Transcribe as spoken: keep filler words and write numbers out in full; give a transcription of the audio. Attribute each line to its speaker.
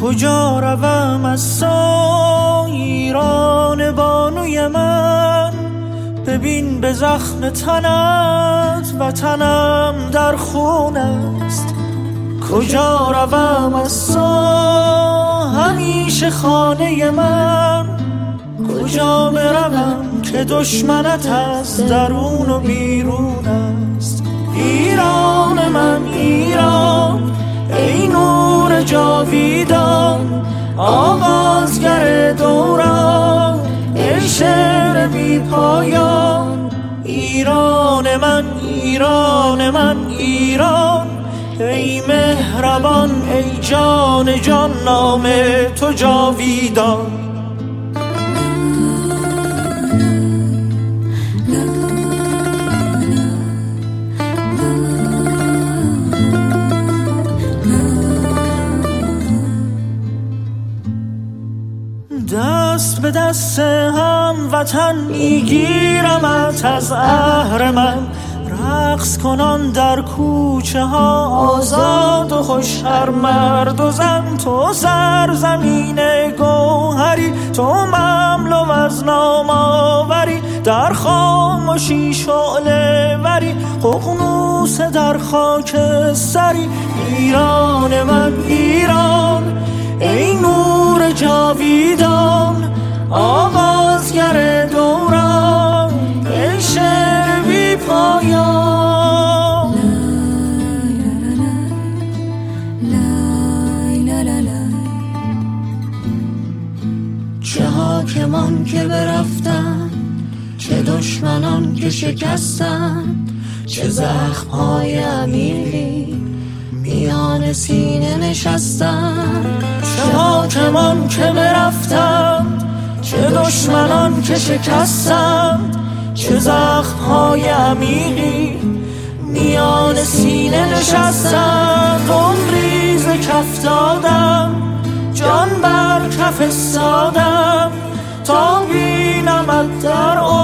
Speaker 1: کجا روم از تو ایران بانوی من؟ ببین به زخم تنت وطنم در خون است. کجا روم از تو همیشه خانه من؟ کجا بروم که دشمنت از درون و بیرون است؟ ایران من ایران ای نور جاویدان، آغازگر دوران ای شعر بی پایان. ایران من ایران من ایران ای مهربان ای جان جان، نام تو جاویدان. دست به دست هم وطن میگیرمت از اهر من، رقص کنان در کوچه ها آزاد و خوش، هر مرد و زن. تو سرزمین گوهری، تو مملو از نام آوری، در خاموشی شعله وری، ققنوس در خاک سری. ایران من ایران ای نور جاویدان، آغازگر دوران ای شعر بی پایان. چه حاکمان که برفتن، چه دشمنان که شکستن، چه زخم‌های عمیقی میان سینه نشستن. چه حاکمان که برفتند، چه دشمنان که شکستند، چه زخم‌های عمیقی میان سینه نشستند. عمری ز کف دادم، جان بر کف استادم، تا بینمت در